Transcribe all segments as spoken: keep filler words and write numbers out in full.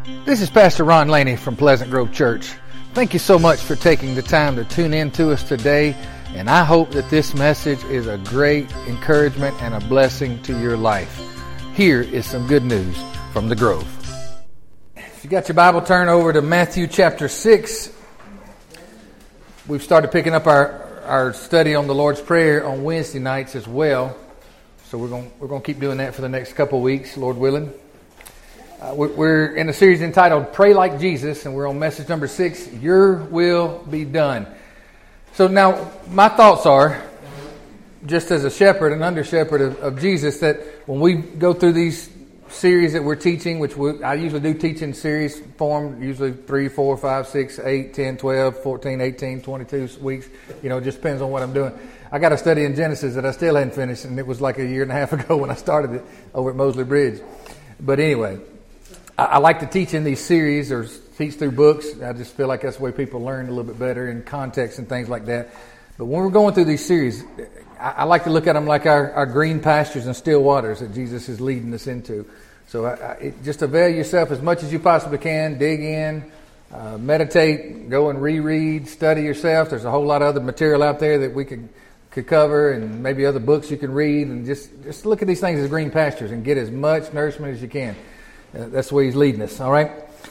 This is Pastor Ron Laney from Pleasant Grove Church. Thank you so much for taking the time to tune in to us today, and I hope that this message is a great encouragement and a blessing to your life. Here is some good news from the Grove. If you got your Bible, turn over to Matthew chapter six. We've started picking up our, our study on the Lord's Prayer on Wednesday nights as well, so we're going we're going to keep doing that for the next couple of weeks, Lord willing. Uh, we're in a series entitled Pray Like Jesus, and we're on message number six, Your Will Be Done. So now, my thoughts are, just as a shepherd and under shepherd of, of Jesus, that when we go through these series that we're teaching, which we, I usually do teach in series form, usually three, four, five, six, eight, ten, twelve, fourteen, eighteen, twenty-two weeks. You know, it just depends on what I'm doing. I got a study in Genesis that I still hadn't finished, and it was like a year and a half ago when I started it over at Mosley Bridge. But anyway, I like to teach in these series or teach through books. I just feel like that's the way people learn a little bit better in context and things like that. But when we're going through these series, I like to look at them like our, our green pastures and still waters that Jesus is leading us into. So I, I, it, just avail yourself as much as you possibly can. Dig in, uh, meditate, go and reread, study yourself. There's a whole lot of other material out there that we could could cover, and maybe other books you can read. And just, just look at these things as green pastures and get as much nourishment as you can. Uh, that's the way he's leading us, all right?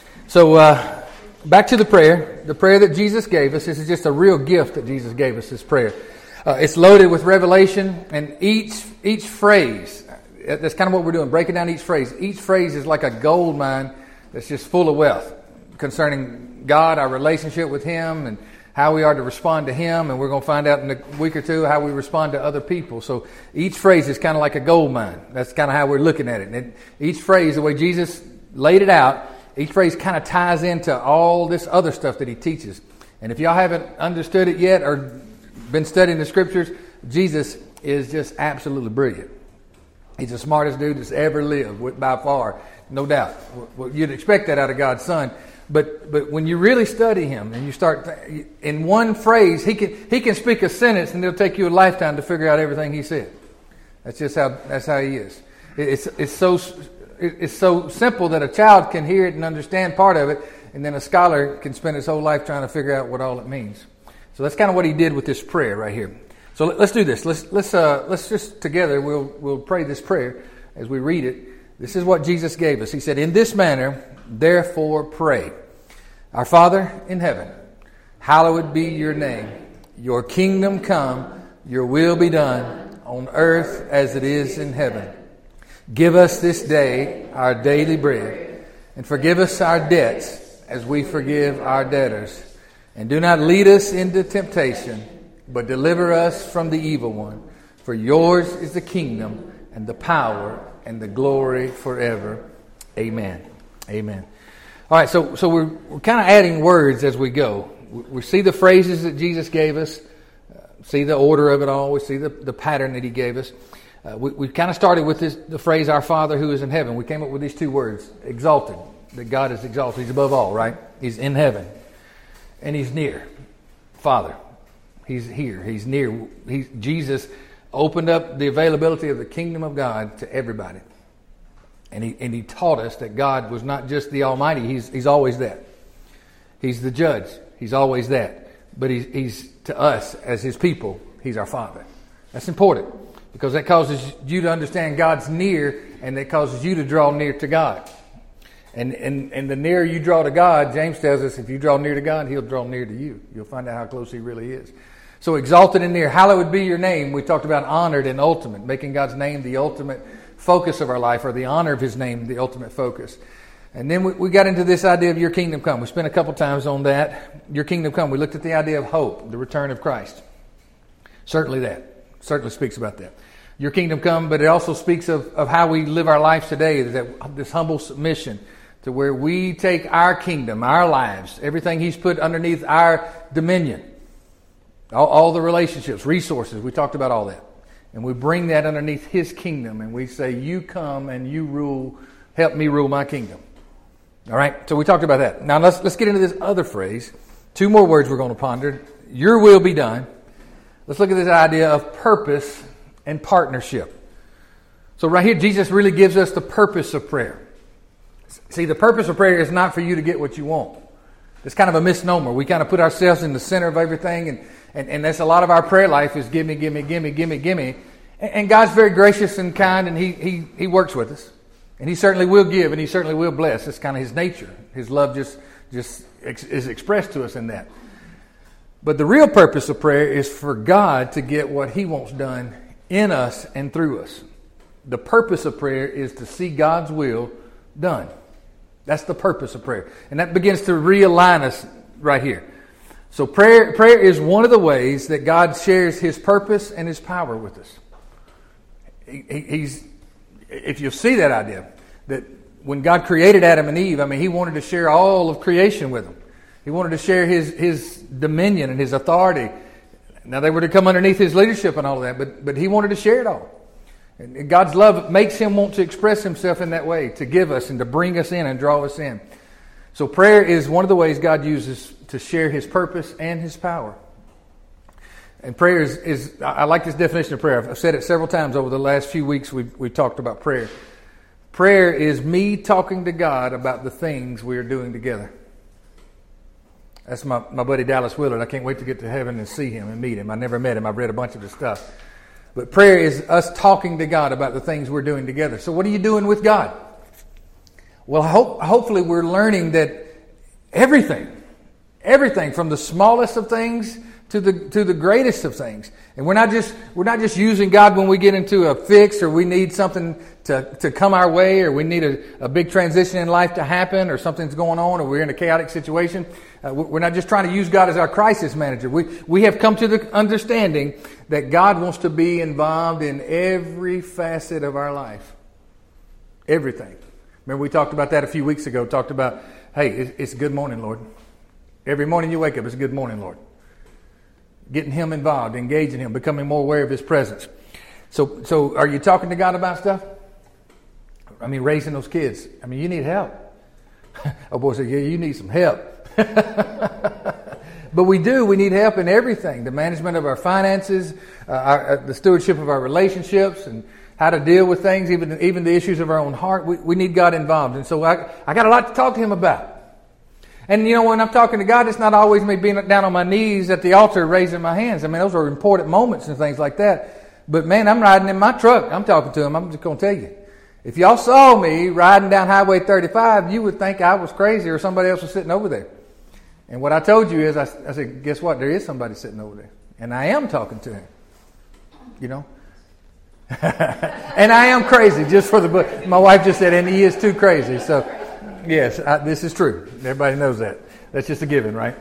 So uh, back to the prayer, the prayer that Jesus gave us. This is just a real gift that Jesus gave us, this prayer. Uh, it's loaded with revelation, and each each phrase, that's kind of what we're doing, breaking down each phrase. Each phrase is like a gold mine that's just full of wealth concerning God, our relationship with Him, and how we are to respond to Him, and we're going to find out in a week or two how we respond to other people. So each phrase is kind of like a gold mine. That's kind of how we're looking at it. And it, each phrase, the way Jesus laid it out, each phrase kind of ties into all this other stuff that He teaches. And if y'all haven't understood it yet or been studying the Scriptures, Jesus is just absolutely brilliant. He's the smartest dude that's ever lived, by far, no doubt. Well, you'd expect that out of God's Son. But but when you really study Him and you start th- in one phrase, he can he can speak a sentence and it'll take you a lifetime to figure out everything He said. That's just how that's how He is. It's it's so it's so simple that a child can hear it and understand part of it, and then a scholar can spend his whole life trying to figure out what all it means. So that's kind of what He did with this prayer right here. So let's do this. Let's let's uh, let's just together we'll we'll pray this prayer as we read it. This is what Jesus gave us. He said, "In this manner, therefore pray. Our Father in heaven, hallowed be your name. Your kingdom come, your will be done on earth as it is in heaven. Give us this day our daily bread, and forgive us our debts as we forgive our debtors. And do not lead us into temptation, but deliver us from the evil one. For yours is the kingdom and the power and the glory forever. Amen." Amen. All right, so so we're we're kind of adding words as we go. We, we see the phrases that Jesus gave us, uh, see the order of it all. We see the, the pattern that He gave us. Uh, we we kind of started with this the phrase "Our Father who is in heaven." We came up with these two words: exalted, that God is exalted. He's above all, right? He's in heaven, and He's near. Father, He's here. He's near. He's Jesus opened up the availability of the kingdom of God to everybody. And he and he taught us that God was not just the Almighty. He's He's always that. He's the judge. He's always that. But he's, he's to us as His people, He's our Father. That's important because that causes you to understand God's near, and that causes you to draw near to God. And and and the nearer you draw to God, James tells us, if you draw near to God, He'll draw near to you. You'll find out how close He really is. So exalted and near, hallowed be your name. We talked about honored and ultimate, making God's name the ultimate focus of our life, or the honor of His name, the ultimate focus. And then we, we got into this idea of your kingdom come. We spent a couple times on that. Your kingdom come. We looked at the idea of hope, the return of Christ. Certainly that. Certainly speaks about that. Your kingdom come, but it also speaks of, of how we live our lives today, that this humble submission to where we take our kingdom, our lives, everything He's put underneath our dominion, all, all the relationships, resources, we talked about all that. And we bring that underneath His kingdom, and we say, you come and you rule, help me rule my kingdom. All right, so we talked about that. Now let's let's get into this other phrase. Two more words we're going to ponder. Your will be done. Let's look at this idea of purpose and partnership. So right here, Jesus really gives us the purpose of prayer. See, the purpose of prayer is not for you to get what you want. It's kind of a misnomer. We kind of put ourselves in the center of everything, and, and, and that's a lot of our prayer life is give me, give me, give me, give me, give me. And, and God's very gracious and kind, and he, he, he works with us. And He certainly will give, and He certainly will bless. It's kind of His nature. His love just, just ex- is expressed to us in that. But the real purpose of prayer is for God to get what He wants done in us and through us. The purpose of prayer is to see God's will done. That's the purpose of prayer. And that begins to realign us right here. So prayer, prayer is one of the ways that God shares His purpose and His power with us. He, he's, if you see that idea, that when God created Adam and Eve, I mean, He wanted to share all of creation with them. He wanted to share His, His dominion and His authority. Now they were to come underneath His leadership and all of that, but, but He wanted to share it all. And God's love makes Him want to express Himself in that way, to give us and to bring us in and draw us in. So prayer is one of the ways God uses to share His purpose and His power. And prayer is, is I like this definition of prayer. I've said it several times over the last few weeks we've, we've talked about prayer. Prayer is me talking to God about the things we are doing together. That's my, my buddy Dallas Willard. I can't wait to get to heaven and see him and meet him. I never met him. I've read a bunch of his stuff. But prayer is us talking to God about the things we're doing together. So what are you doing with God? Well, hope, hopefully we're learning that everything, everything from the smallest of things to the to the greatest of things. And we're not just we're not just using God when we get into a fix or we need something to, to come our way or we need a, a big transition in life to happen or something's going on or we're in a chaotic situation. Uh, we're not just trying to use God as our crisis manager. We we have come to the understanding that God wants to be involved in every facet of our life. Everything. Remember we talked about that a few weeks ago. Talked about, hey, it's good morning, Lord. Every morning you wake up, it's good morning, Lord. Getting Him involved, engaging Him, becoming more aware of His presence. So, so are you talking to God about stuff? I mean, raising those kids. I mean, you need help. Oh, boy said, yeah, you need some help. But we do. We need help in everything. The management of our finances, uh, our, uh, the stewardship of our relationships, and how to deal with things, even even the issues of our own heart. We, we need God involved. And so I, I got a lot to talk to Him about. And, you know, when I'm talking to God, it's not always me being down on my knees at the altar raising my hands. I mean, those are important moments and things like that. But, man, I'm riding in my truck. I'm talking to Him. I'm just going to tell you. If y'all saw me riding down Highway thirty-five, you would think I was crazy or somebody else was sitting over there. And what I told you is, I, I said, guess what? There is somebody sitting over there. And I am talking to Him. You know? And I am crazy, just for the book. My wife just said, and he is too crazy. So, yes, I, this is true. Everybody knows that. That's just a given, right?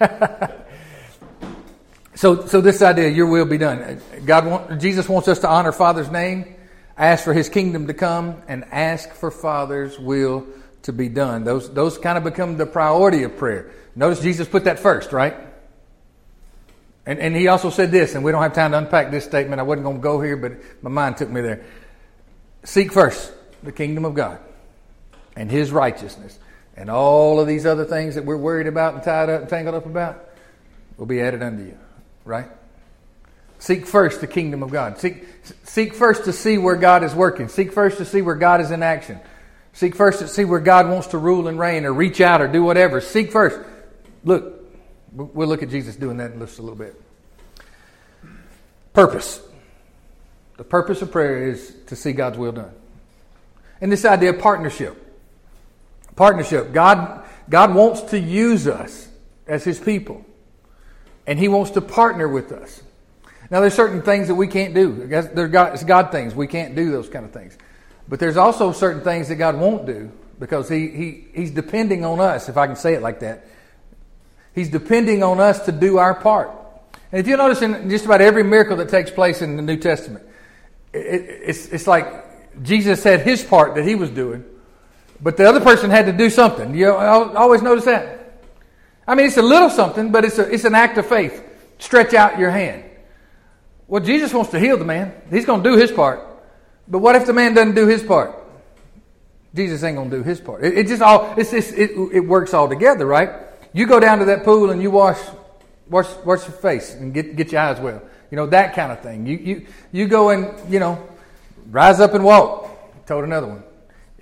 so, so this idea, your will be done. God, want, Jesus wants us to honor Father's name, ask for His kingdom to come, and ask for Father's will to be done. Those, those kind of become the priority of prayer. Notice Jesus put that first, right? And, and He also said this, and we don't have time to unpack this statement. I wasn't going to go here, but my mind took me there. Seek first the kingdom of God and His righteousness, and all of these other things that we're worried about and tied up and tangled up about will be added unto you, right? Seek first the kingdom of God. Seek, seek first to see where God is working. Seek first to see where God is in action. Seek first to see where God wants to rule and reign or reach out or do whatever. Seek first. Look, we'll look at Jesus doing that in just a little bit. Purpose. The purpose of prayer is to see God's will done. And this idea of partnership. Partnership. God, God wants to use us as His people. And He wants to partner with us. Now, there's certain things that we can't do. There's God, it's God things. We can't do those kind of things. But there's also certain things that God won't do because he, he He's depending on us, if I can say it like that. He's depending on us to do our part. And if you notice in just about every miracle that takes place in the New Testament, it, it's, it's like Jesus had His part that He was doing, but the other person had to do something. You always notice that? I mean, it's a little something, but it's a, it's an act of faith. Stretch out your hand. Well, Jesus wants to heal the man. He's going to do His part. But what if the man doesn't do his part? Jesus ain't going to do His part. It, it just all it's, it's, it, it works all together, right? You go down to that pool and you wash wash wash your face and get get your eyes well. You know, that kind of thing. You you you go and, you know, rise up and walk. Told another one.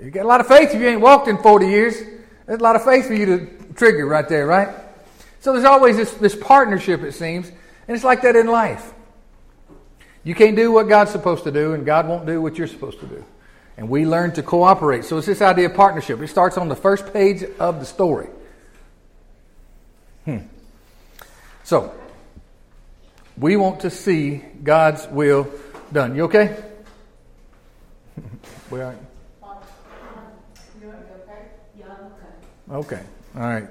You got a lot of faith if you ain't walked in forty years. There's a lot of faith for you to trigger right there, right? So there's always this, this partnership, it seems, and it's like that in life. You can't do what God's supposed to do, and God won't do what you're supposed to do. And we learn to cooperate. So it's this idea of partnership. It starts on the first page of the story. Hmm. So, we want to see God's will done. You okay? We are. Okay. All right.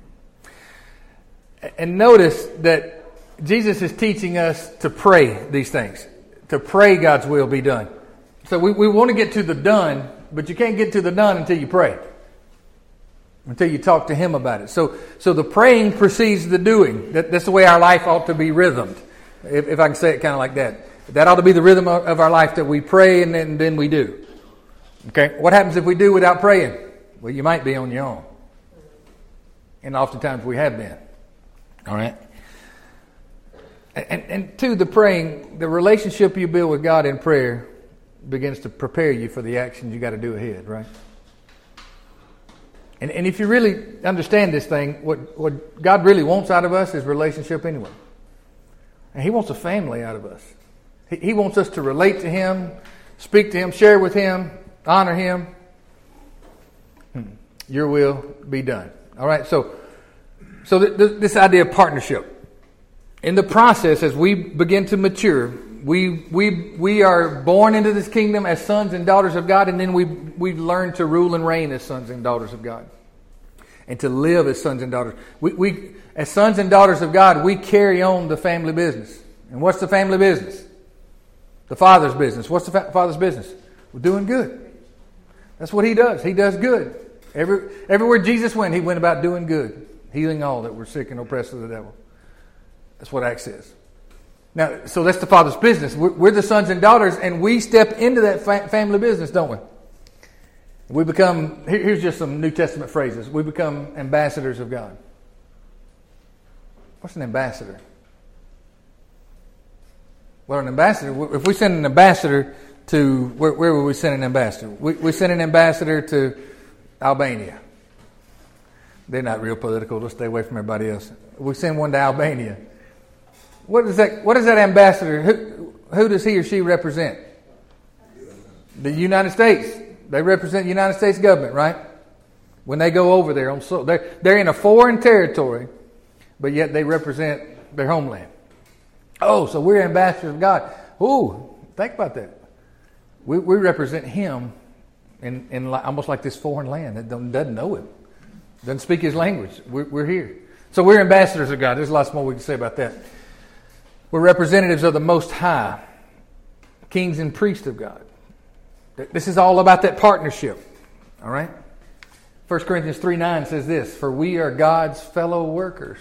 And notice that Jesus is teaching us to pray these things. To pray God's will be done. So we, we want to get to the done, but you can't get to the done until you pray. Until you talk to Him about it. So so the praying precedes the doing. That, that's the way our life ought to be rhythmed. If, if I can say it kind of like that. That ought to be the rhythm of, of our life, that we pray and then, then we do. Okay? What happens if we do without praying? Well, you might be on your own. And oftentimes we have been. All right? And, and two, the praying, the relationship you build with God in prayer begins to prepare you for the actions you got to do ahead, right? And, and if you really understand this thing, what, what God really wants out of us is relationship anyway. And He wants a family out of us. He, he wants us to relate to Him, speak to Him, share with Him, honor Him. Hmm. Your will be done. All right, so so th- th- this idea of partnership. In the process, as we begin to mature, we we we are born into this kingdom as sons and daughters of God, and then we we learn to rule and reign as sons and daughters of God, and to live as sons and daughters. We we as sons and daughters of God, we carry on the family business. And what's the family business? The Father's business. What's the fa- Father's business? We're doing good. That's what He does. He does good. Every, everywhere Jesus went, He went about doing good, healing all that were sick and oppressed of the devil. That's what Acts says. Now, so that's the Father's business. We're, we're the sons and daughters, and we step into that fa- family business, don't we? We become, here, here's just some New Testament phrases. We become ambassadors of God. What's an ambassador? Well, an ambassador, if we send an ambassador to, where, where would we send an ambassador? We, we send an ambassador to Albania. They're not real political. Let's stay away from everybody else. We send one to Albania. What is that? What is that ambassador? Who, who does he or she represent? The United States. They represent the United States government, right? When they go over there, on so they're they're in a foreign territory, but yet they represent their homeland. Oh, so we're ambassadors of God. Ooh, think about that. We we represent Him in in almost like this foreign land that doesn't know Him, doesn't speak His language. We're, we're here, so we're ambassadors of God. There's lots more we can say about that. We're representatives of the Most High, kings and priests of God. This is all about that partnership. All right? First Corinthians three nine says this, for we are God's fellow workers.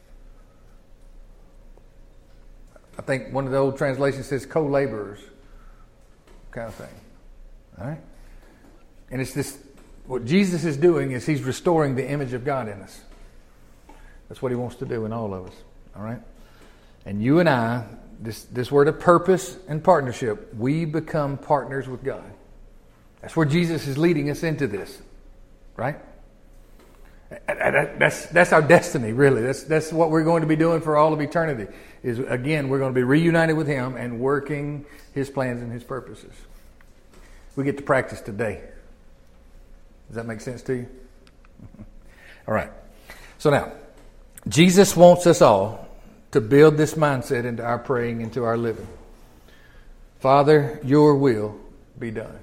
I think one of the old translations says co-laborers kind of thing. All right? And it's this, what Jesus is doing is He's restoring the image of God in us. That's what He wants to do in all of us. All right? And you and I, this, this word of purpose and partnership, we become partners with God. That's where Jesus is leading us into this. Right? That's, that's our destiny, really. That's, that's what we're going to be doing for all of eternity. Is again, we're going to be reunited with Him and working His plans and His purposes. We get to practice today. Does that make sense to you? All right. So now, Jesus wants us all to build this mindset into our praying, into our living. Father, your will be done.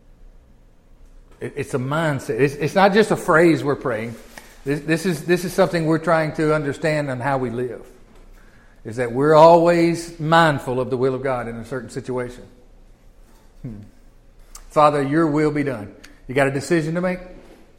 It's a mindset. It's, it's not just a phrase we're praying. This, this is this is something we're trying to understand on how we live. Is that we're always mindful of the will of God in a certain situation. Hmm. Father, your will be done. You got a decision to make?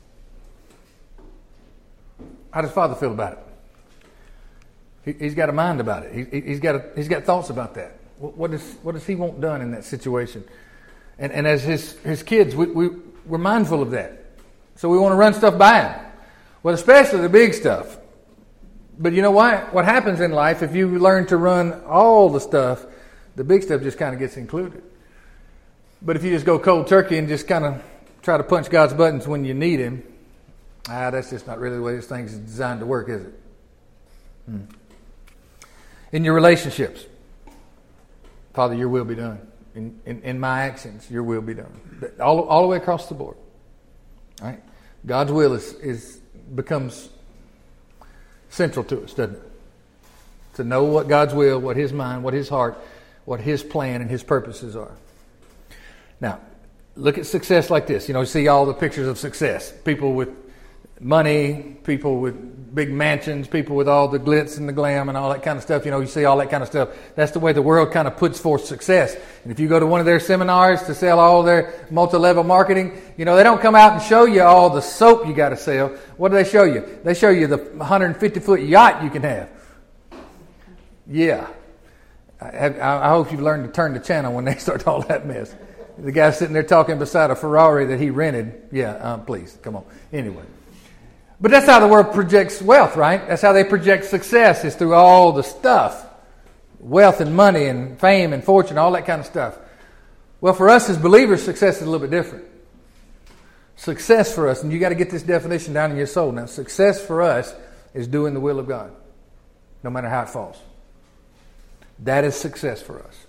How does Father feel about it? He, he's got a mind about it. He, he's got a, he's got thoughts about that. What, what does what does He want done in that situation? And and as his his kids, we, we we're mindful of that. So we want to run stuff by Him. Well, especially the big stuff. But you know what? What happens in life, if you learn to run all the stuff, the big stuff just kind of gets included. But if you just go cold turkey and just kind of try to punch God's buttons when you need Him, ah, that's just not really the way this thing is designed to work, is it? Hmm. In your relationships, Father, your will be done. In, in, in my actions, your will be done. All, all the way across the board. All right? God's will is, is becomes central to us, doesn't it? To know what God's will, what His mind, what His heart, what His plan and His purposes are. Now, look at success like this. You know, you see all the pictures of success. People with money, people with big mansions, people with all the glitz and the glam and all that kind of stuff. You know, you see all that kind of stuff. That's the way the world kind of puts forth success. And if you go to one of their seminars to sell all their multi-level marketing, you know, they don't come out and show you all the soap you got to sell. What do they show you? They show you the one hundred fifty foot yacht you can have. Yeah. I, I hope you've learned to turn the channel when they start all that mess. The guy sitting there talking beside a Ferrari that he rented. Yeah, um, please, come on. Anyway. But that's how the world projects wealth, right? That's how they project success, is through all the stuff. Wealth and money and fame and fortune, all that kind of stuff. Well, for us as believers, success is a little bit different. Success for us, and you got to get this definition down in your soul. Now, success for us is doing the will of God, no matter how it falls. That is success for us.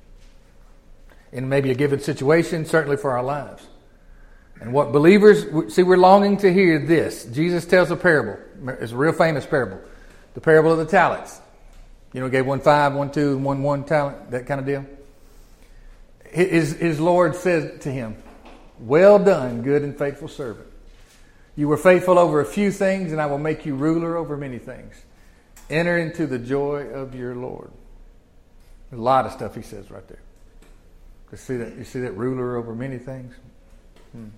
In maybe a given situation, certainly for our lives. And what believers, see, we're longing to hear this. Jesus tells a parable. It's a real famous parable. The parable of the talents. You know, gave one five, one two, and one one talent, that kind of deal. His, his Lord said to him, "Well done, good and faithful servant. You were faithful over a few things, and I will make you ruler over many things. Enter into the joy of your Lord." A lot of stuff he says right there. You see that? You see that ruler over many things? Hmm.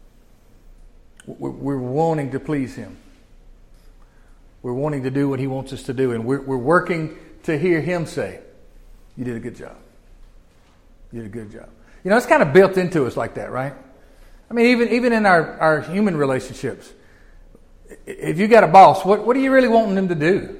We're wanting to please Him. We're wanting to do what He wants us to do. And we're, we're working to hear Him say, "You did a good job. You did a good job." You know, it's kind of built into us like that, right? I mean, even even in our, our human relationships. If you got a boss, what, what are you really wanting them to do?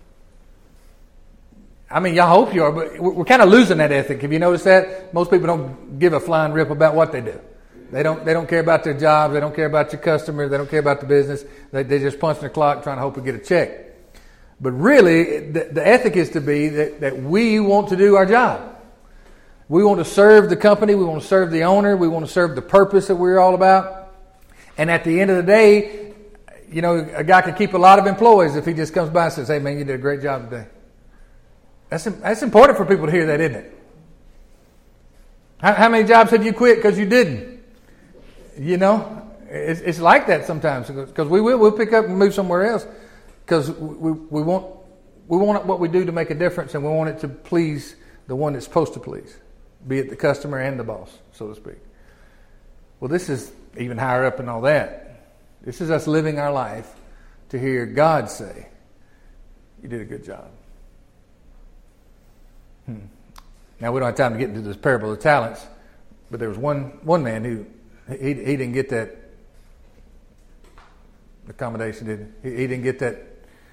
I mean, y'all hope you are, but we're, we're kind of losing that ethic. Have you noticed that? Most people don't give a flying rip about what they do. They don't They don't care about their jobs. They don't care about your customers. They don't care about the business. They, they just punch the clock trying to hope to get a check. But really, the, the ethic is to be that, that we want to do our job. We want to serve the company. We want to serve the owner. We want to serve the purpose that we're all about. And at the end of the day, you know, a guy could keep a lot of employees if he just comes by and says, "Hey, man, you did a great job today." That's, that's important for people to hear that, isn't it? How, how many jobs have you quit because you didn't? You know, it's, it's like that sometimes, because we will we'll pick up and move somewhere else because we, we want we want what we do to make a difference, and we want it to please the one it's supposed to please, be it the customer and the boss, so to speak. Well, this is even higher up and all that. This is us living our life to hear God say, "You did a good job." Hmm. Now, we don't have time to get into this parable of talents, but there was one one man who he he didn't get that accommodation, did he? He, he didn't get that.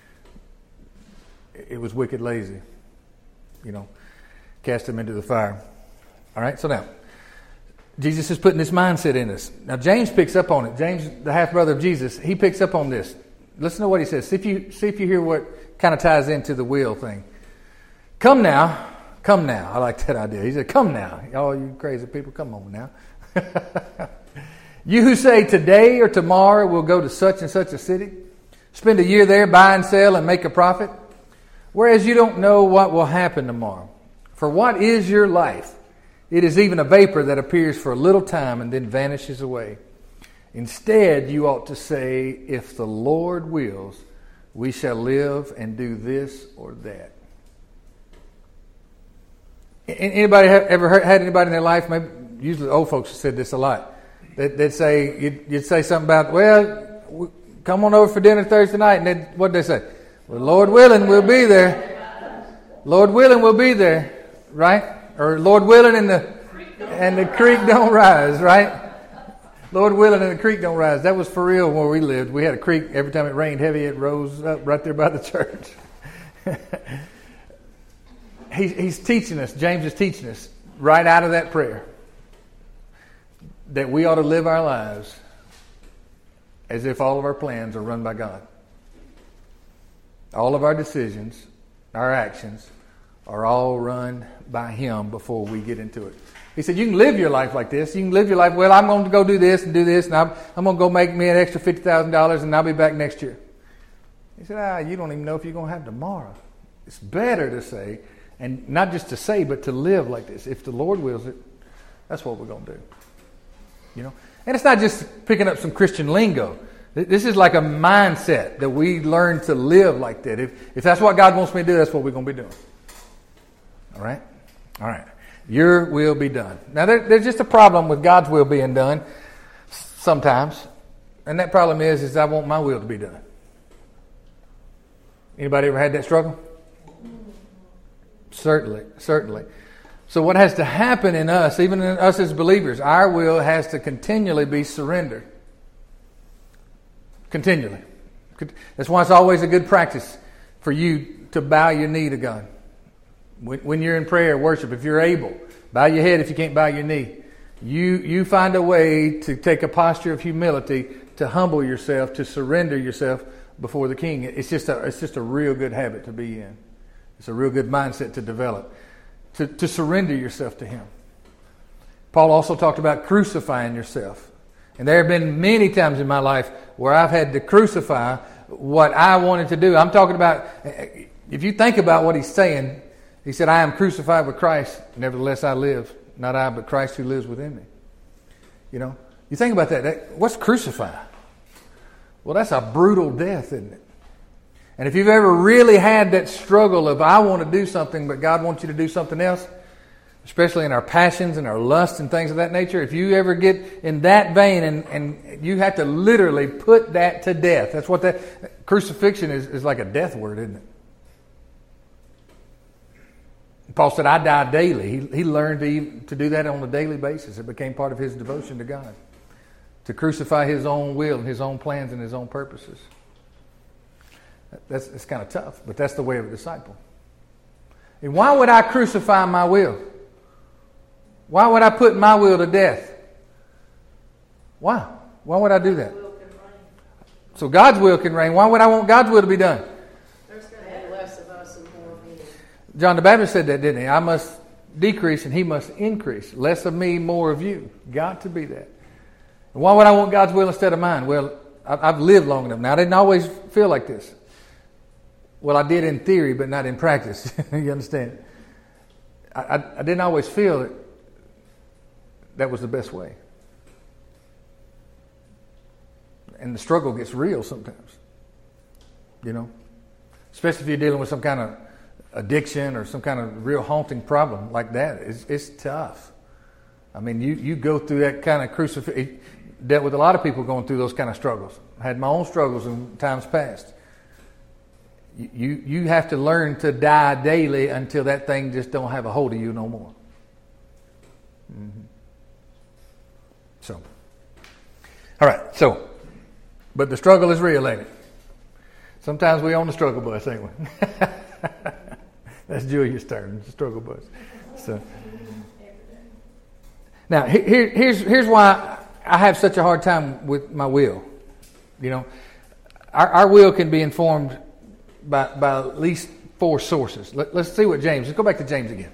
It was wicked lazy, you know. Cast him into the fire. All right, so now Jesus is putting this mindset in us. Now, James picks up on it. James, the half brother of Jesus, he picks up on this. Listen to what he says. See if you see if you hear what kind of ties into the will thing. Come now. Come now. I like that idea. He said, "Come now. All you crazy people, come on now. You who say today or tomorrow we'll go to such and such a city, spend a year there, buy and sell and make a profit, whereas you don't know what will happen tomorrow. For what is your life? It is even a vapor that appears for a little time and then vanishes away. Instead, you ought to say, if the Lord wills, we shall live and do this or that." Anybody have, ever heard, had anybody in their life, maybe usually old folks have said this a lot, they'd, they'd say, you'd, you'd say something about, "Well, come on over for dinner Thursday night," and then what'd they say? "Well, Lord willing, we'll be there. Lord willing, we'll be there," right? Or "Lord willing, and the and the creek don't rise," right? Lord willing, and the creek don't rise. That was for real where we lived. We had a creek. Every time it rained heavy, it rose up right there by the church. He, he's teaching us, James is teaching us right out of that prayer. that we ought to live our lives as if all of our plans are run by God. All of our decisions, our actions, are all run by Him before we get into it. He said, you can live your life like this. You can live your life, well, I'm going to go do this and do this, and I'm, I'm going to go make me an extra fifty thousand dollars, and I'll be back next year. He said, ah, you don't even know if you're going to have tomorrow. It's better to say, and not just to say, but to live like this. If the Lord wills it, that's what we're going to do. You know, and it's not just picking up some Christian lingo. This is like a mindset that we learn to live like that. If, if that's what God wants me to do, that's what we're going to be doing. All right? All right. Your will be done. Now, there, there's just a problem with God's will being done sometimes. And that problem is, is I want my will to be done. Anybody ever had that struggle? Certainly, certainly. So what has to happen in us, even in us as believers, our will has to continually be surrendered. Continually. That's why it's always a good practice for you to bow your knee to God. When you're in prayer, worship, if you're able, bow your head if you can't bow your knee. You you find a way to take a posture of humility, to humble yourself, to surrender yourself before the King. It's just a it's just a real good habit to be in. It's a real good mindset to develop. To, to surrender yourself to Him. Paul also talked about crucifying yourself. And there have been many times in my life where I've had to crucify what I wanted to do. I'm talking about, if you think about what he's saying, he said, I am crucified with Christ, nevertheless I live. Not I, but Christ who lives within me. You know, you think about that. that what's crucify? Well, that's a brutal death, isn't it? And if you've ever really had that struggle of, I want to do something, but God wants you to do something else, especially in our passions and our lusts and things of that nature, if you ever get in that vein and, and you have to literally put that to death. That's what that, crucifixion is, is like a death word, isn't it? Paul said, I die daily. He, he learned to, to do that on a daily basis. It became part of his devotion to God. To crucify his own will and his own plans and his own purposes. That's it's kind of tough, but that's the way of a disciple. And why would I crucify my will? Why would I put my will to death? Why? Why would I do that? So God's will can reign. Why would I want God's will to be done? There's going to be less of us and more of Him. John the Baptist said that, didn't he? I must decrease and He must increase. Less of me, more of you. Got to be that. And why would I want God's will instead of mine? Well, I've lived long enough now. I didn't always feel like this. Well, I did in theory, but not in practice. You understand? I, I, I didn't always feel that that was the best way. And the struggle gets real sometimes. You know? Especially if you're dealing with some kind of addiction or some kind of real haunting problem like that. It's, it's tough. I mean, you, you go through that kind of crucifixion. Dealt with a lot of people going through those kind of struggles. I had my own struggles in times past. You you have to learn to die daily until that thing just don't have a hold of you no more. Mm-hmm. So, all right. So, but the struggle is real, ain't it? Sometimes we on the struggle bus, ain't we? That's Julia's turn, the struggle bus. So, now here here's here's why I have such a hard time with my will. You know, our our will can be informed By, by at least four sources. Let, let's see what James, let's go back to James again.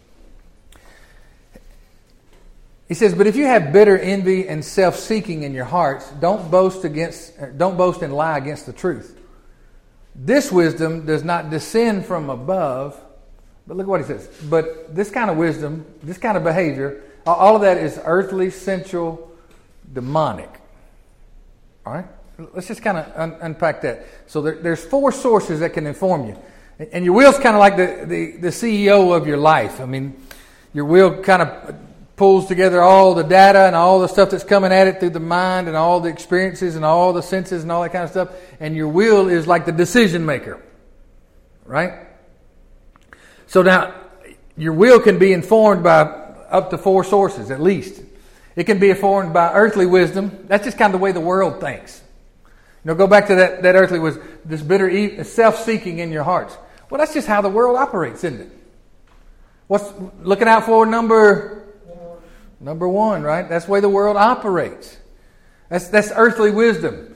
He says, but if you have bitter envy and self-seeking in your hearts, don't boast against, don't boast and lie against the truth. This wisdom does not descend from above, but look what he says. But this kind of wisdom, this kind of behavior, all of that is earthly, sensual, demonic. All right? Let's just kind of un- unpack that. So there, there's four sources that can inform you. And your will's kind of like the, the, the C E O of your life. I mean, your will kind of pulls together all the data and all the stuff that's coming at it through the mind and all the experiences and all the senses and all that kind of stuff. And your will is like the decision maker. Right? So now, your will can be informed by up to four sources at least. It can be informed by earthly wisdom. That's just kind of the way the world thinks. You know, go back to that, that earthly was this bitter self-seeking in your hearts. Well, that's just how the world operates, isn't it? What's looking out for number Number one, right? That's the way the world operates. That's that's earthly wisdom.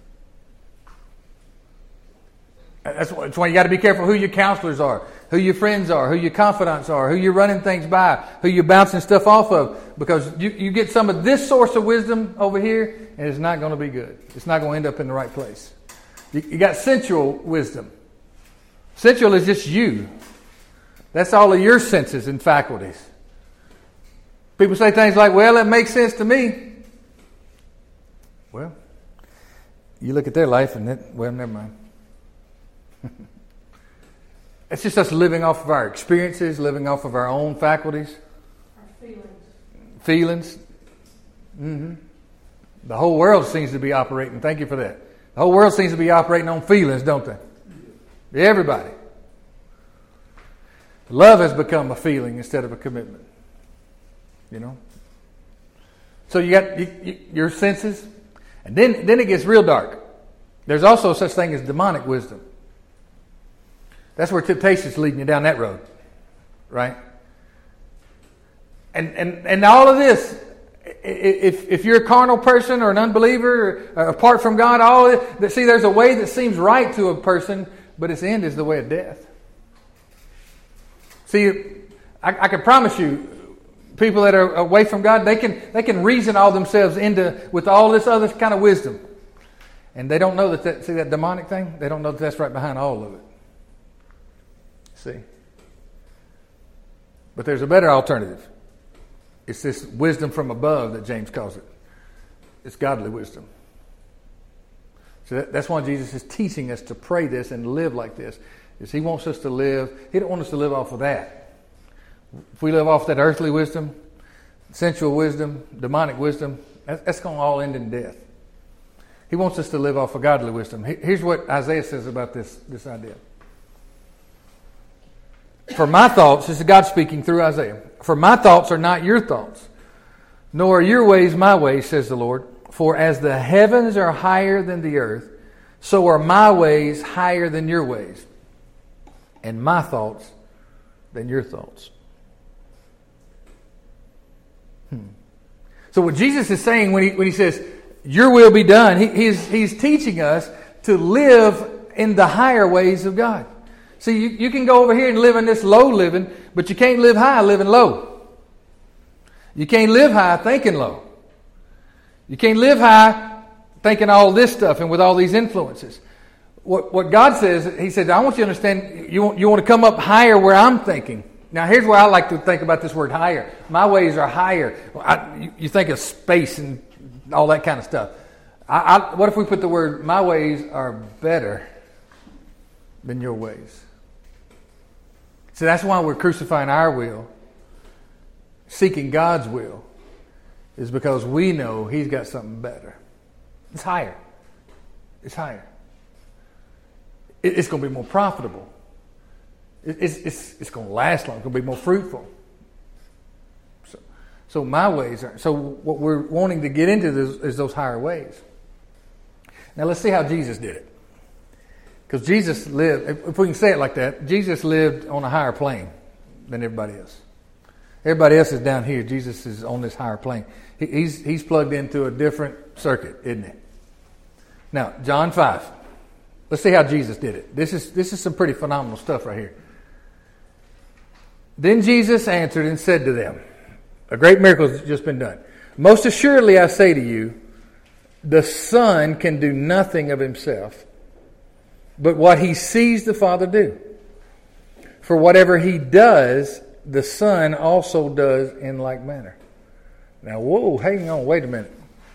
That's why, that's why you got to be careful who your counselors are, who your friends are, who your confidants are, who you're running things by, who you're bouncing stuff off of. Because you, you get some of this source of wisdom over here, and it's not going to be good. It's not going to end up in the right place. You, you got sensual wisdom. Sensual is just you. That's all of your senses and faculties. People say things like, well, it makes sense to me. Well, you look at their life and it, well, never mind. It's just us living off of our experiences, living off of our own faculties. Our feelings. Feelings. Mm-hmm. The whole world seems to be operating. Thank you for that. The whole world seems to be operating on feelings, don't they? Everybody. Love has become a feeling instead of a commitment. You know? So you got you, you, your senses. And then, then it gets real dark. There's also such thing as demonic wisdom. That's where temptation's leading you down that road. Right? And and and all of this, if if you're a carnal person or an unbeliever or apart from God, all of it, see, there's a way that seems right to a person, but its end is the way of death. See, I, I can promise you, people that are away from God, they can they can reason all themselves into with all this other kind of wisdom, and they don't know that, that see that demonic thing. They don't know that that's right behind all of it. See, but there's a better alternative. It's this wisdom from above that James calls it. It's godly wisdom. So that, that's why Jesus is teaching us to pray this and live like this. Is He wants us to live. He don't want us to live off of that. If we live off that earthly wisdom, sensual wisdom, demonic wisdom, that's, that's going to all end in death. He wants us to live off of godly wisdom. Here's what Isaiah says about this, this idea. For my thoughts, this is God speaking through Isaiah. For my thoughts are not your thoughts, nor are your ways my ways, says the Lord. For as the heavens are higher than the earth, so are my ways higher than your ways, and my thoughts than your thoughts. Hmm. So what Jesus is saying when he when he says, your will be done, he, he's, he's teaching us to live in the higher ways of God. See, you, you can go over here and live in this low living, but you can't live high living low. You can't live high thinking low. You can't live high thinking all this stuff and with all these influences. What what God says, He said, I want you to understand, you want, you want to come up higher where I'm thinking. Now, here's where I like to think about this word higher. My ways are higher. I, you, you think of space and all that kind of stuff. I, I, what if we put the word, my ways are better than your ways? So that's why we're crucifying our will, seeking God's will, is because we know He's got something better. It's higher. It's higher. It, it's going to be more profitable. It, it's it's it's going to last long. It's going to be more fruitful. So, so my ways are. So what we're wanting to get into is, is those higher ways. Now let's see how Jesus did it. Because Jesus lived, if we can say it like that, Jesus lived on a higher plane than everybody else. Everybody else is down here. Jesus is on this higher plane. He, he's he's plugged into a different circuit, isn't he? Now, John five. Let's see how Jesus did it. This is this is some pretty phenomenal stuff right here. Then Jesus answered and said to them, a great miracle has just been done. Most assuredly I say to you, the Son can do nothing of himself, but what he sees the Father do. For whatever he does, the Son also does in like manner. Now, whoa, hang on, wait a minute.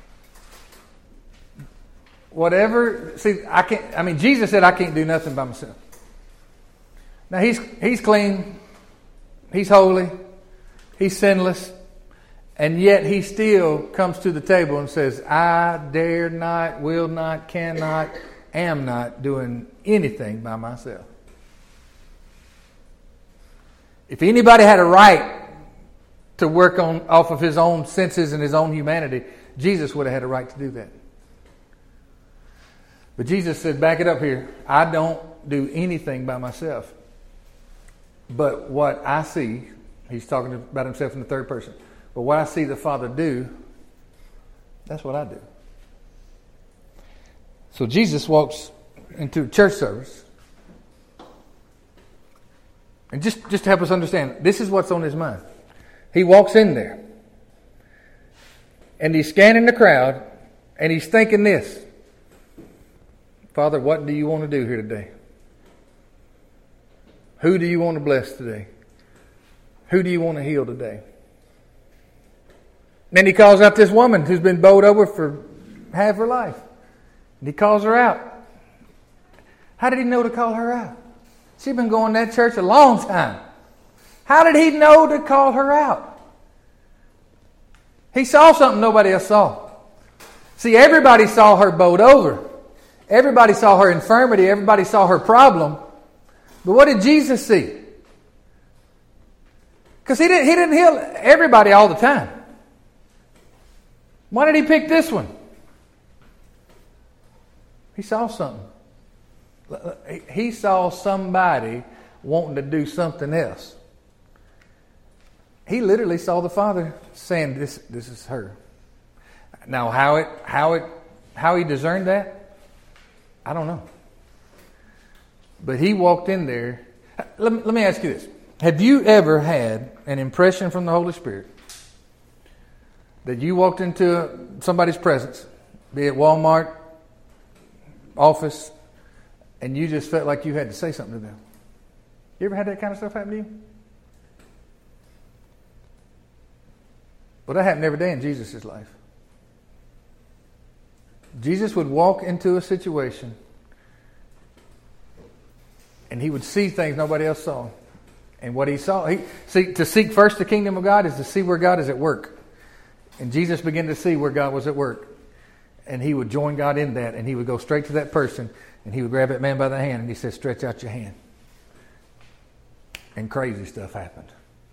Whatever, see, I can't, I mean, Jesus said I can't do nothing by myself. Now, he's he's clean, he's holy, he's sinless, and yet he still comes to the table and says, I dare not, will not, cannot, am not doing anything by myself. If anybody had a right to work on off of his own senses and his own humanity, Jesus would have had a right to do that. But Jesus said, back it up here. I don't do anything by myself. But what I see, he's talking about himself in the third person. But what I see the Father do, that's what I do. So Jesus walks into a church service. And just, just to help us understand, this is what's on his mind. He walks in there. And he's scanning the crowd. And he's thinking this. Father, what do you want to do here today? Who do you want to bless today? Who do you want to heal today? Then he calls out this woman who's been bowled over for half her life. And he calls her out. How did he know to call her out? She'd been going to that church a long time. How did he know to call her out? He saw something nobody else saw. See, everybody saw her bowled over. Everybody saw her infirmity. Everybody saw her problem. But what did Jesus see? Because he didn't, he didn't heal everybody all the time. Why did he pick this one? He saw something. He saw somebody wanting to do something else. He literally saw the Father saying, "This, this is her." Now, how it, how it, how he discerned that, I don't know. But he walked in there. Let me, let me ask you this: have you ever had an impression from the Holy Spirit that you walked into somebody's presence, be it Walmart, office, and you just felt like you had to say something to them? You ever had that kind of stuff happen to you? Well, that happened every day in Jesus' life. Jesus would walk into a situation and he would see things nobody else saw. And what he saw, he see to seek first the kingdom of God is to see where God is at work. And Jesus began to see where God was at work. And he would join God in that, and he would go straight to that person, and he would grab that man by the hand, and he said, "Stretch out your hand." And crazy stuff happened.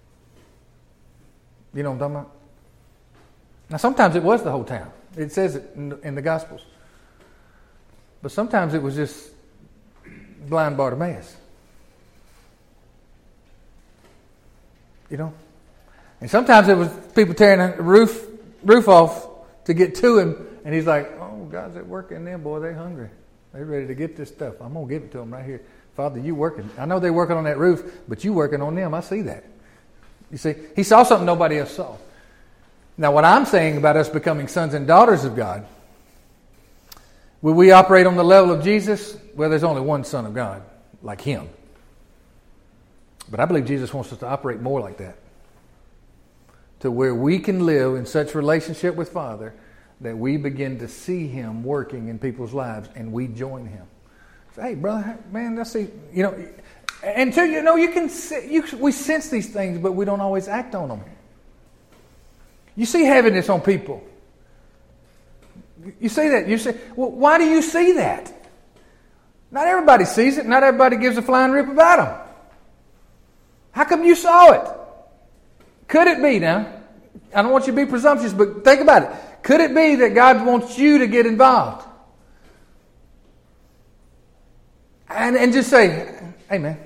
You know what I'm talking about? Now, sometimes it was the whole town. It says it in the, in the Gospels. But sometimes it was just blind Bartimaeus. You know? And sometimes it was people tearing the roof, roof off to get to him. And he's like, "Oh, God's at work in them, boy. They're hungry. They're ready to get this stuff. I'm going to give it to them right here. Father, you working. I know they're working on that roof, but you working on them. I see that." You see, he saw something nobody else saw. Now, what I'm saying about us becoming sons and daughters of God, will we operate on the level of Jesus? Well, there's only one Son of God, like him. But I believe Jesus wants us to operate more like that, to where we can live in such relationship with Father that we begin to see him working in people's lives and we join him. So, hey, brother, man, let's see. You know, and two, you know, you can see, you, we sense these things, but we don't always act on them. You see heaviness on people. You see that. You say, well, why do you see that? Not everybody sees it. Not everybody gives a flying rip about them. How come you saw it? Could it be now? I don't want you to be presumptuous, but think about it. Could it be that God wants you to get involved? And, and just say, "Hey, man,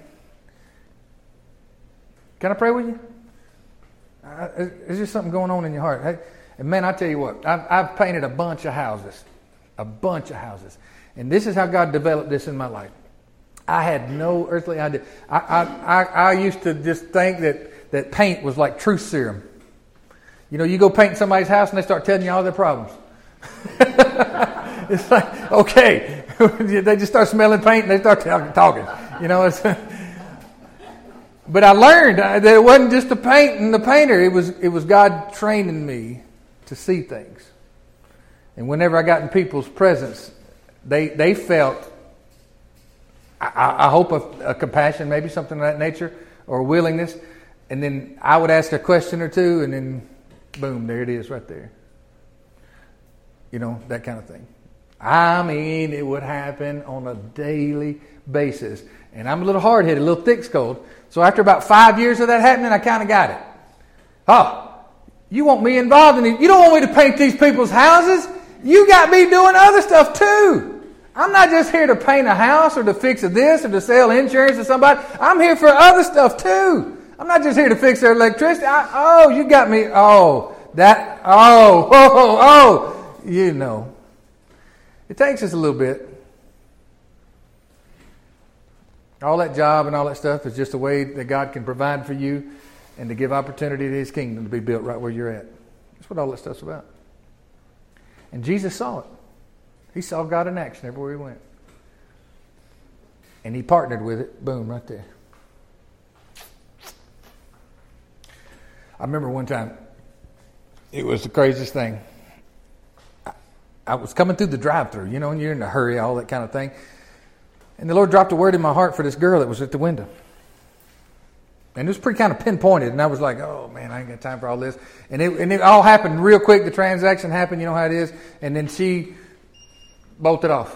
can I pray with you? Uh, is there something going on in your heart?" Hey, and man, I tell you what, I've, I've painted a bunch of houses. A bunch of houses. And this is how God developed this in my life. I had no earthly idea. I, I, I, I used to just think that, that paint was like truth serum. You know, you go paint somebody's house and they start telling you all their problems. It's like, okay. They just start smelling paint and they start talking. You know, it's... But I learned that it wasn't just the paint and the painter. It was it was God training me to see things. And whenever I got in people's presence, they they felt, I, I hope, a, a compassion, maybe something of that nature, or a willingness. And then I would ask a question or two, and then boom, there it is right there. You know, that kind of thing. I mean, it would happen on a daily basis. And I'm a little hard-headed, a little thick-skulled. So after about five years of that happening, I kind of got it. Oh, you want me involved in it? You don't want me to paint these people's houses? You got me doing other stuff too. I'm not just here to paint a house or to fix a this or to sell insurance to somebody. I'm here for other stuff too. I'm not just here to fix their electricity. I, oh, you got me. Oh, that. Oh, oh, oh. You know. It takes us a little bit. All that job and all that stuff is just a way that God can provide for you and to give opportunity to His kingdom to be built right where you're at. That's what all that stuff's about. And Jesus saw it. He saw God in action everywhere He went. And He partnered with it. Boom, right there. I remember one time, it was the craziest thing. I, I was coming through the drive-thru, you know, and you're in a hurry, all that kind of thing. And the Lord dropped a word in my heart for this girl that was at the window. And it was pretty kind of pinpointed. And I was like, oh, man, I ain't got time for all this. And it, and it all happened real quick. The transaction happened. You know how it is. And then she bolted off.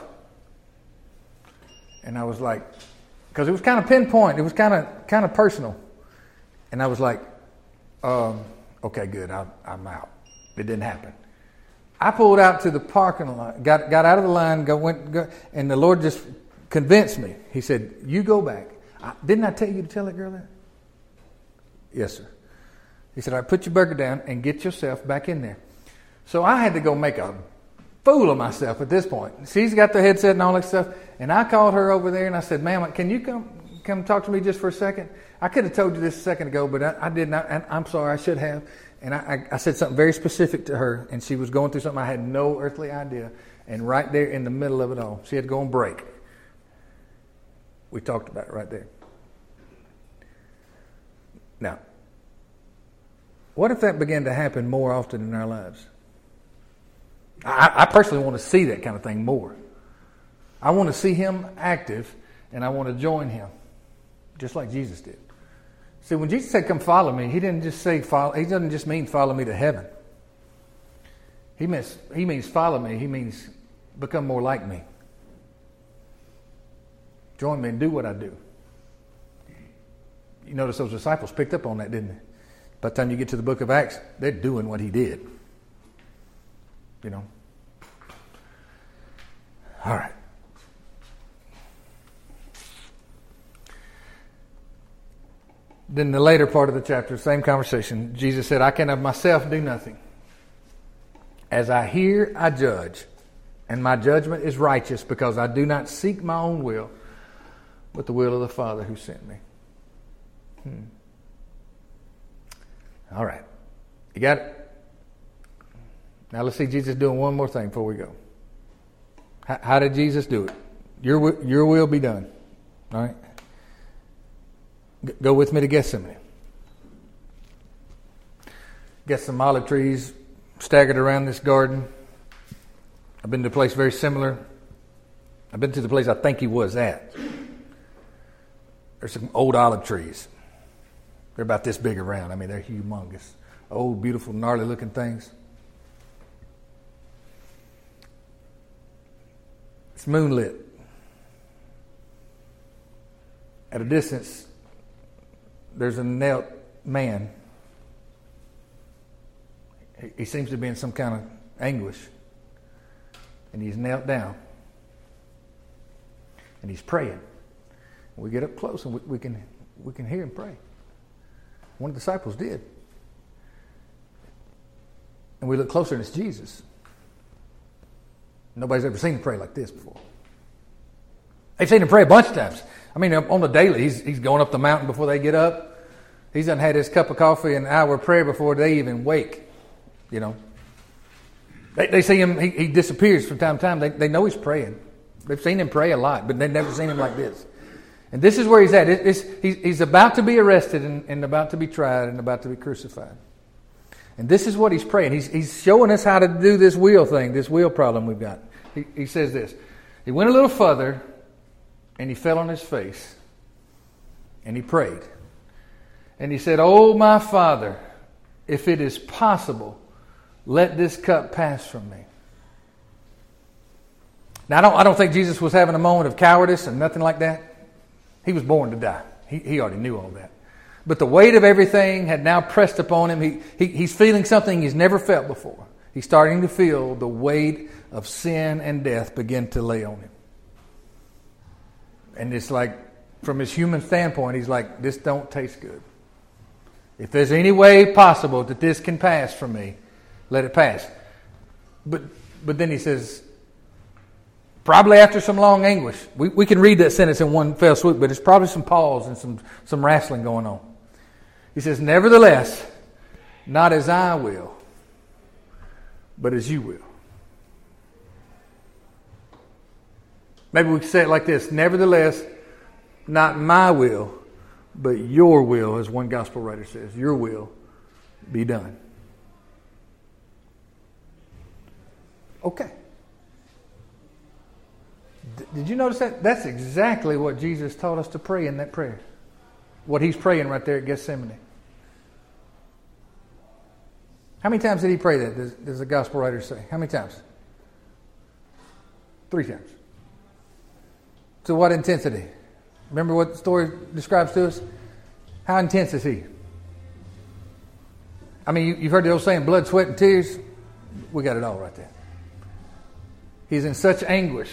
And I was like, because it was kind of pinpoint. It was kind of kind of personal. And I was like, um, okay, good. I, I'm out. It didn't happen. I pulled out to the parking lot, got got out of the line, go, went, go, and the Lord just convinced me. He said, you go back. I, didn't I tell you to tell that girl that? Yes, sir. He said, all right, put your burger down and get yourself back in there. So I had to go make a fool of myself at this point. She's got the headset and all that stuff. And I called her over there and I said, ma'am, can you come come talk to me just for a second? I could have told you this a second ago, but I, I did not. And I'm sorry, I should have. And I, I, I said something very specific to her. And she was going through something I had no earthly idea. And right there in the middle of it all, she had to go on break. We talked about it right there. Now, what if that began to happen more often in our lives? I, I personally want to see that kind of thing more. I want to see Him active, and I want to join Him, just like Jesus did. See, when Jesus said, come follow me, He didn't just say follow. He doesn't just mean follow me to heaven. He means, he means follow me. He means become more like me. Join me and do what I do. You notice those disciples picked up on that, didn't they? By the time you get to the book of Acts, they're doing what He did. You know. All right. Then the later part of the chapter, same conversation, Jesus said, I can of myself do nothing. As I hear, I judge. And my judgment is righteous because I do not seek my own will, but the will of the Father who sent me. Hmm. All right. You got it? Now let's see Jesus doing one more thing before we go. How, how did Jesus do it? Your, your will be done. All right? G- go with me to Gethsemane. Got some olive trees staggered around this garden. I've been to a place very similar. I've been to the place I think He was at. There's some old olive trees. They're about this big around. I mean, they're humongous. Old, beautiful, gnarly looking things. It's moonlit. At a distance, there's a knelt man. He seems to be in some kind of anguish. And he's knelt down. And he's praying. We get up close and we, we can we can hear him pray. One of the disciples did. And we look closer and it's Jesus. Nobody's ever seen him pray like this before. They've seen him pray a bunch of times. I mean, on the daily, he's he's going up the mountain before they get up. He's done had his cup of coffee and hour of prayer before they even wake. You know. They, they see him, he, he disappears from time to time. They, they know he's praying. They've seen him pray a lot, but they've never seen him like this. And this is where he's at. It, it's, he's, he's about to be arrested and, and about to be tried and about to be crucified. And this is what he's praying. He's, he's showing us how to do this wheel thing, this wheel problem we've got. He, he says this. He went a little further and he fell on his face and he prayed. And he said, "Oh, my Father, if it is possible, let this cup pass from me." Now, I don't, I don't think Jesus was having a moment of cowardice and nothing like that. He was born to die. He, he already knew all that. But the weight of everything had now pressed upon him. He, he, he's feeling something he's never felt before. He's starting to feel the weight of sin and death begin to lay on him. And it's like, from his human standpoint, he's like, this don't taste good. If there's any way possible that this can pass from me, let it pass. But but then he says, probably after some long anguish. We, we can read that sentence in one fell swoop, but it's probably some pause and some, some wrestling going on. He says, nevertheless, not as I will, but as you will. Maybe we could say it like this. Nevertheless, not my will, but your will, as one gospel writer says. Your will be done. Okay. D- did you notice that? That's exactly what Jesus taught us to pray in that prayer. What he's praying right there at Gethsemane. How many times did he pray that, does, does the gospel writer say? How many times? Three times. To what intensity? Remember what the story describes to us? How intense is he? I mean, you, you've heard the old saying, blood, sweat, and tears. We got it all right there. He's in such anguish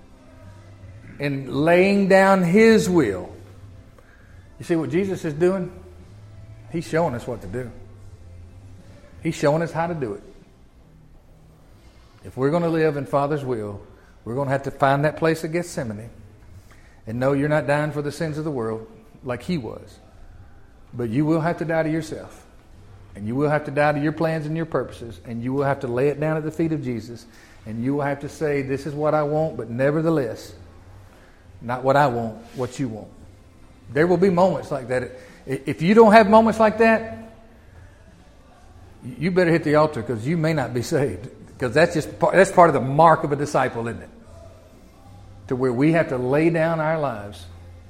in laying down his will. You see what Jesus is doing? He's showing us what to do. He's showing us how to do it. If we're going to live in Father's will, we're going to have to find that place of Gethsemane. And no, you're not dying for the sins of the world like he was. But you will have to die to yourself. And you will have to die to your plans and your purposes. And you will have to lay it down at the feet of Jesus. And you will have to say, this is what I want, but nevertheless, not what I want, what you want. There will be moments like that. If you don't have moments like that, you better hit the altar, because you may not be saved. Because that's just that's part of the mark of a disciple, isn't it? To where we have to lay down our lives.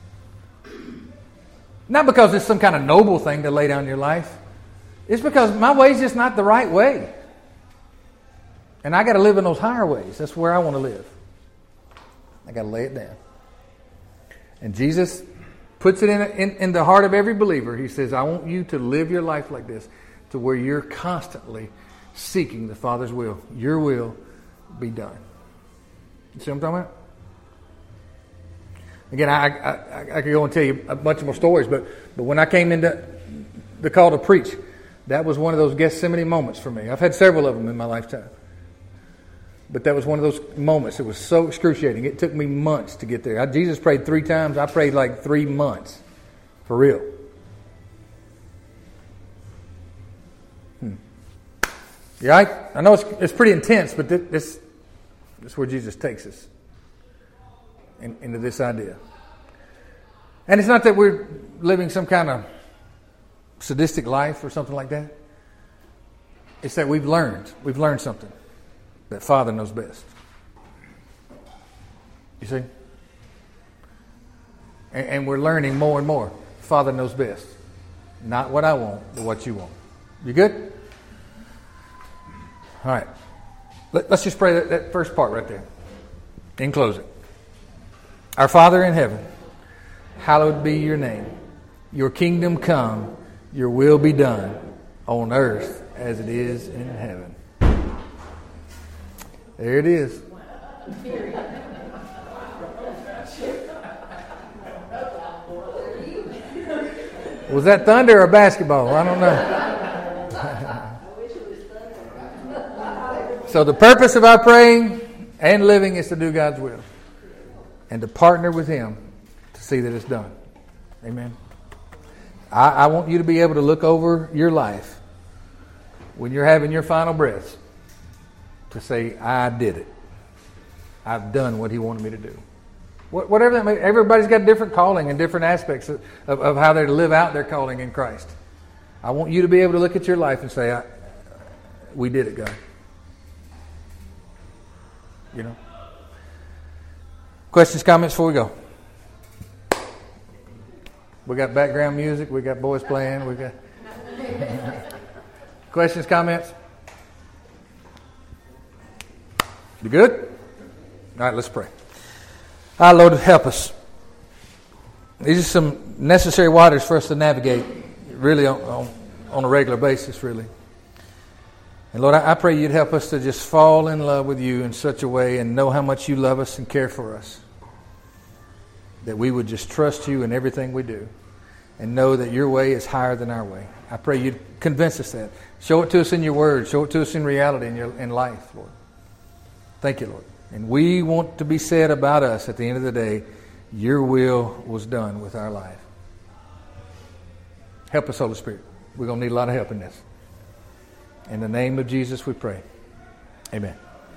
Not because it's some kind of noble thing to lay down your life. It's because my way is just not the right way. And I got to live in those higher ways. That's where I want to live. I got to lay it down. And Jesus puts it in, in, in the heart of every believer. He says, I want you to live your life like this, to where you're constantly seeking the Father's will. Your will be done. You see what I'm talking about? Again, I, I, I could go and tell you a bunch more stories, but, but when I came into the call to preach, that was one of those Gethsemane moments for me. I've had several of them in my lifetime. But that was one of those moments. It was so excruciating. It took me months to get there. I, Jesus prayed three times. I prayed like three months. For real. Hmm. Yeah, I, I know it's, it's pretty intense, but this, this, this is where Jesus takes us. In, into this idea. And it's not that we're living some kind of sadistic life or something like that. It's that we've learned. We've learned something. That Father knows best. You see? And, and we're learning more and more. Father knows best. Not what I want, but what you want. You good? All right. Let, let's just pray that, that first part right there. In closing. Our Father in heaven, hallowed be your name. Your kingdom come, your will be done on earth as it is in heaven. There it is. Was that thunder or basketball? I don't know. So the purpose of our praying and living is to do God's will. And to partner with Him to see that it's done. Amen. I, I want you to be able to look over your life when you're having your final breaths to say, I did it. I've done what He wanted me to do. What, whatever that may be. Everybody's got different calling and different aspects of, of, of how they live out their calling in Christ. I want you to be able to look at your life and say, I, we did it, God. You know? Questions, comments before we go? We got background music. We got boys playing. We got questions, comments? You good? All right, let's pray. Our Lord, help us. These are some necessary waters for us to navigate, really on, on, on a regular basis, really. And Lord, I, I pray you'd help us to just fall in love with you in such a way and know how much you love us and care for us. That we would just trust you in everything we do. and know that your way is higher than our way. I pray you'd convince us that. Show it to us in your word. Show it to us in reality in your in life, Lord. Thank you, Lord. And we want to be said about us at the end of the day, your will was done with our life. Help us, Holy Spirit. We're going to need a lot of help in this. In the name of Jesus we pray. Amen.